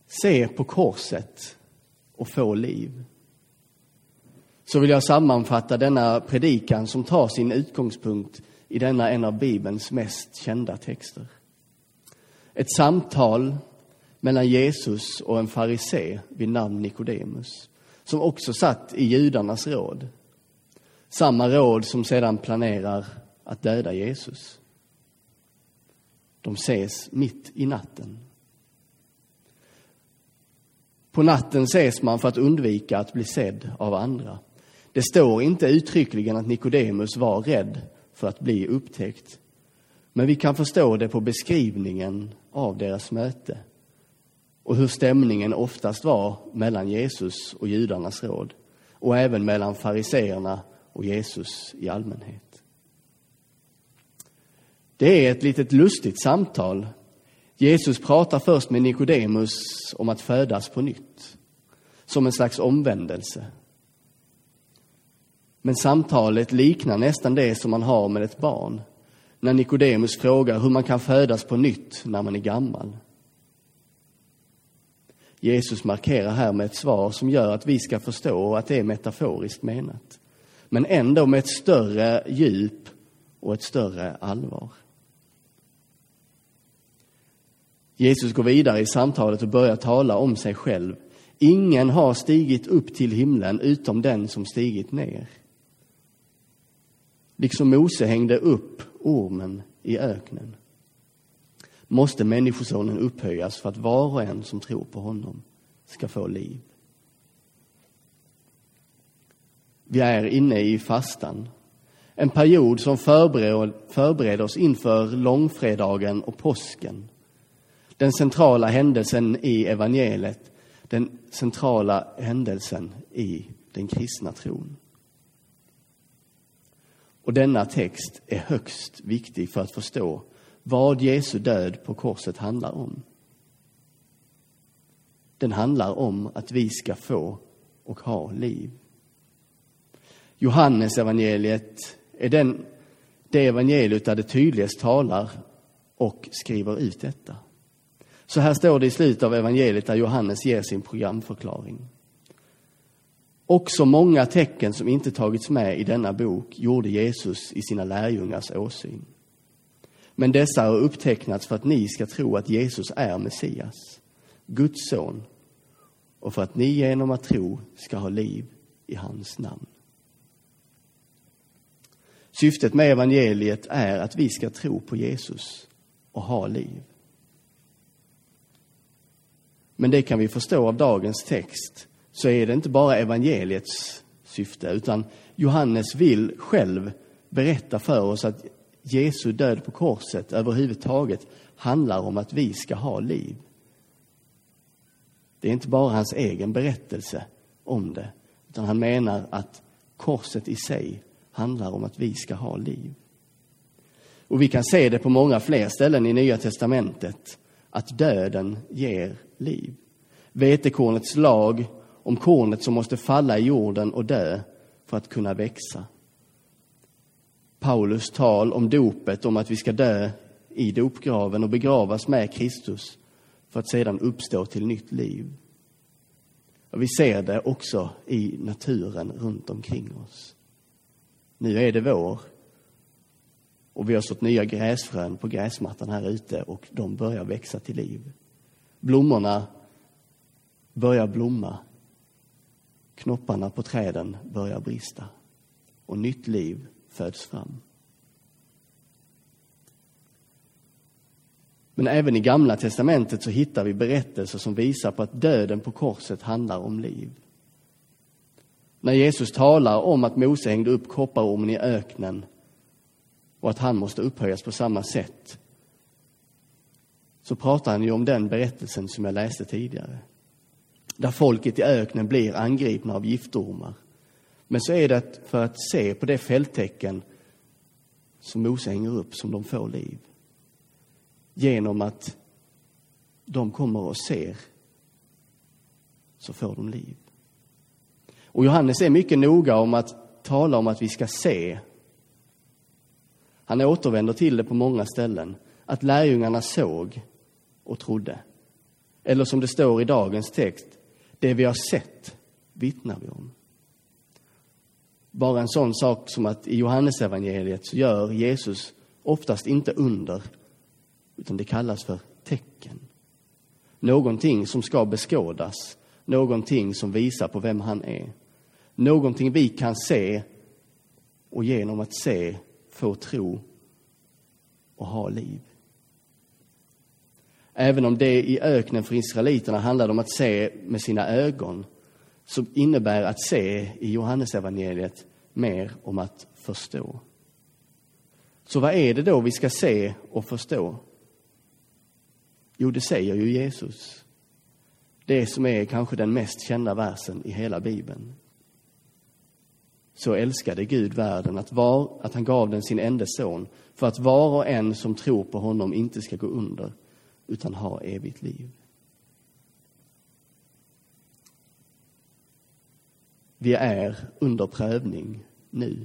Se på korset och få liv. Så vill jag sammanfatta denna predikan som tar sin utgångspunkt i denna en av Bibelns mest kända texter. Ett samtal mellan Jesus och en farisé vid namn Nikodemus, som också satt i judarnas råd. Samma råd som sedan planerar att döda Jesus. De ses mitt i natten. På natten ses man för att undvika att bli sedd av andra. Det står inte uttryckligen att Nikodemus var rädd för att bli upptäckt. Men vi kan förstå det på beskrivningen av deras möte. Och hur stämningen oftast var mellan Jesus och judarnas råd. Och även mellan fariseerna och Jesus i allmänhet. Det är ett litet lustigt samtal. Jesus pratar först med Nikodemus om att födas på nytt. Som en slags omvändelse. Men samtalet liknar nästan det som man har med ett barn. När Nikodemus frågar hur man kan födas på nytt när man är gammal. Jesus markerar här med ett svar som gör att vi ska förstå att det är metaforiskt menat. Men ändå med ett större djup och ett större allvar. Jesus går vidare i samtalet och börjar tala om sig själv. Ingen har stigit upp till himlen utom den som stigit ner. Liksom Mose hängde upp ormen i öknen, måste människosonen upphöjas för att var och en som tror på honom ska få liv. Vi är inne i fastan. En period som förbereder oss inför långfredagen och påsken. Den centrala händelsen i evangeliet. Den centrala händelsen i den kristna tron. Och denna text är högst viktig för att förstå vad Jesu död på korset handlar om. Den handlar om att vi ska få och ha liv. Johannes evangeliet är det evangeliet där det tydligast talar och skriver ut detta. Så här står det i slutet av evangeliet där Johannes ger sin programförklaring. Också många tecken som inte tagits med i denna bok gjorde Jesus i sina lärjungars åsyn. Men dessa har upptecknats för att ni ska tro att Jesus är Messias, Guds son, och för att ni genom att tro ska ha liv i hans namn. Syftet med evangeliet är att vi ska tro på Jesus och ha liv. Men det kan vi förstå av dagens text, så är det inte bara evangeliets syfte, utan Johannes vill själv berätta för oss att Jesu död på korset överhuvudtaget handlar om att vi ska ha liv. Det är inte bara hans egen berättelse om det, utan han menar att korset i sig handlar om att vi ska ha liv. Och vi kan se det på många fler ställen i Nya testamentet, att döden ger liv. Vetekornets lag om kornet som måste falla i jorden och dö för att kunna växa. Paulus tal om dopet, om att vi ska dö i dopgraven och begravas med Kristus för att sedan uppstå till nytt liv. Och vi ser det också i naturen runt omkring oss. Nu är det vår och vi har sått nya gräsfrön på gräsmattan här ute och de börjar växa till liv. Blommorna börjar blomma. Knopparna på träden börjar brista och nytt liv föds fram. Men även i Gamla testamentet så hittar vi berättelser som visar på att döden på korset handlar om liv. När Jesus talar om att Mose hängde upp kopparormen i öknen och att han måste upphöjas på samma sätt, så pratar han ju om den berättelsen som jag läste tidigare. Där folket i öknen blir angripna av giftormar. Men så är det för att se på det fälttecken som Mose hänger upp som de får liv. Genom att de kommer och ser så får de liv. Och Johannes är mycket noga om att tala om att vi ska se. Han återvänder till det på många ställen. Att lärjungarna såg och trodde. Eller som det står i dagens text, det vi har sett vittnar vi om. Bara en sån sak som att i Johannesevangeliet så gör Jesus oftast inte under, utan det kallas för tecken. Någonting som ska beskådas, någonting som visar på vem han är. Någonting vi kan se och genom att se få tro och ha liv. Även om det i öknen för israeliterna handlade om att se med sina ögon, så innebär att se i Johannesevangeliet mer om att förstå. Så vad är det då vi ska se och förstå? Jo, det säger ju Jesus. Det som är kanske den mest kända versen i hela Bibeln. Så älskade Gud världen att han gav den sin enda son, för att var och en som tror på honom inte ska gå under, utan ha evigt liv. Vi är under prövning nu.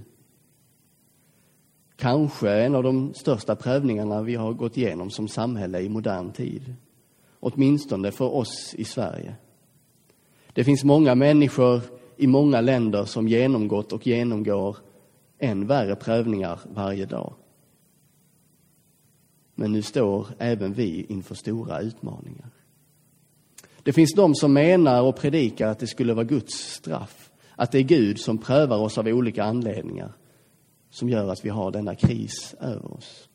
Kanske en av de största prövningarna vi har gått igenom som samhälle i modern tid. Åtminstone för oss i Sverige. Det finns många människor i många länder som genomgått och genomgår än värre prövningar varje dag. Men nu står även vi inför stora utmaningar. Det finns de som menar och predikar att det skulle vara Guds straff. Att det är Gud som prövar oss av olika anledningar som gör att vi har denna kris över oss.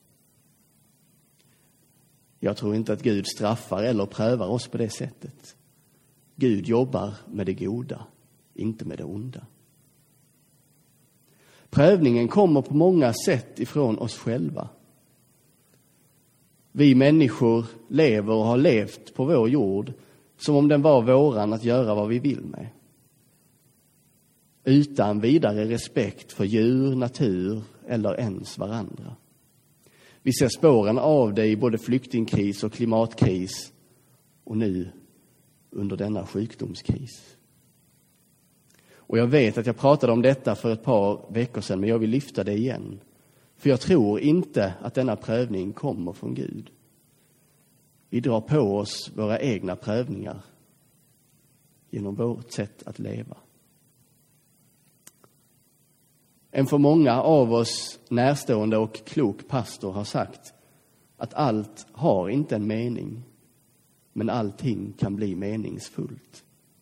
Jag tror inte att Gud straffar eller prövar oss på det sättet. Gud jobbar med det goda, inte med det onda. Prövningen kommer på många sätt ifrån oss själva. Vi människor lever och har levt på vår jord som om den var våran att göra vad vi vill med. Utan vidare respekt för djur, natur eller ens varandra. Vi ser spåren av det i både flyktingkris och klimatkris och nu under denna sjukdomskris. Och jag vet att jag pratade om detta för ett par veckor sedan, men jag vill lyfta det igen. För jag tror inte att denna prövning kommer från Gud. Vi drar på oss våra egna prövningar genom vårt sätt att leva. En för många av oss närstående och klok pastor har sagt att allt har inte en mening, men allting kan bli meningsfullt.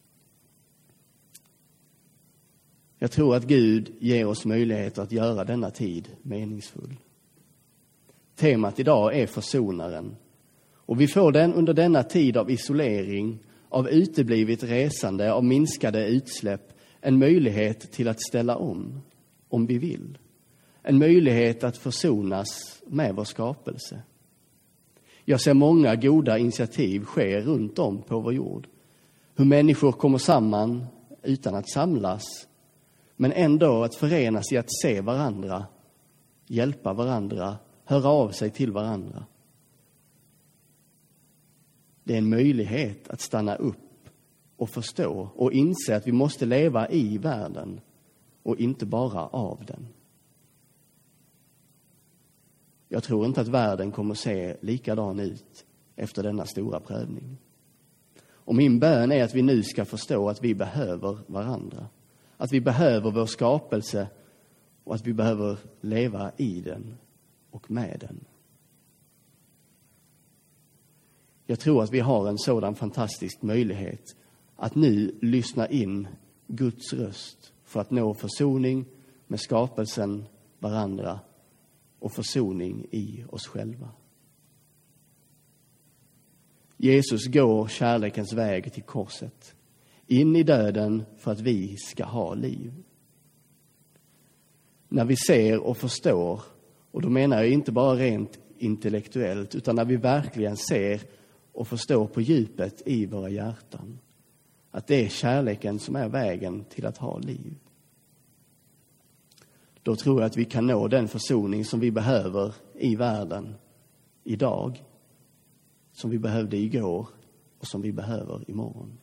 Jag tror att Gud ger oss möjligheter att göra denna tid meningsfull. Temat idag är försonaren. Och vi får den under denna tid av isolering, av uteblivet resande, av minskade utsläpp, en möjlighet till att ställa om vi vill. En möjlighet att försonas med vår skapelse. Jag ser många goda initiativ ske runt om på vår jord. Hur människor kommer samman utan att samlas, men ändå att förenas i att se varandra, hjälpa varandra, höra av sig till varandra. Det är en möjlighet att stanna upp och förstå och inse att vi måste leva i världen och inte bara av den. Jag tror inte att världen kommer att se likadan ut efter denna stora prövning. Och min bön är att vi nu ska förstå att vi behöver varandra. Att vi behöver vår skapelse och att vi behöver leva i den och med den. Jag tror att vi har en sådan fantastisk möjlighet att nu lyssna in Guds röst för att nå försoning med skapelsen, varandra och försoning i oss själva. Jesus går kärlekens väg till korset, in i döden för att vi ska ha liv. När vi ser och förstår, och då menar jag inte bara rent intellektuellt, utan när vi verkligen ser och förstår på djupet i våra hjärtan, att det är kärleken som är vägen till att ha liv. Då tror jag att vi kan nå den försoning som vi behöver i världen idag, som vi behövde igår och som vi behöver imorgon.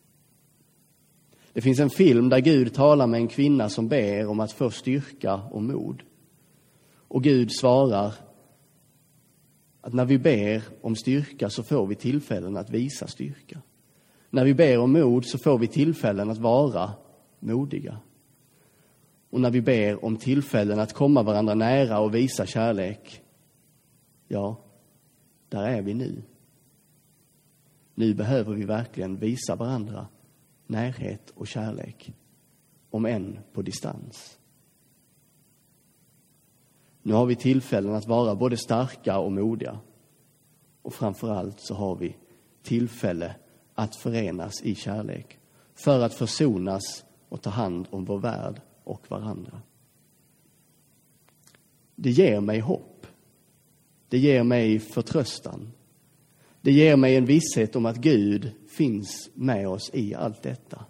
Det finns en film där Gud talar med en kvinna som ber om att få styrka och mod. Och Gud svarar Att när vi ber om styrka så får vi tillfällen att visa styrka. När vi ber om mod så får vi tillfällen att vara modiga. Och när vi ber om tillfällen att komma varandra nära och visa kärlek, ja, där är vi nu. Nu behöver vi verkligen visa varandra närhet och kärlek, om än på distans. Nu har vi tillfällen att vara både starka och modiga. Och framförallt så har vi tillfälle att förenas i kärlek. För att försonas och ta hand om vår värld och varandra. Det ger mig hopp. Det ger mig förtröstan. Det ger mig en visshet om att Gud finns med oss i allt detta.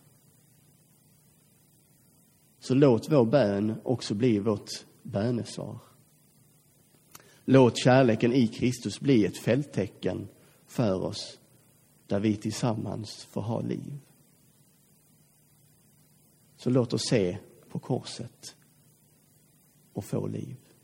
Så låt vår bön också bli vårt bönesvar. Låt kärleken i Kristus bli ett fälttecken för oss, där vi tillsammans får ha liv. Så låt oss se på korset och få liv.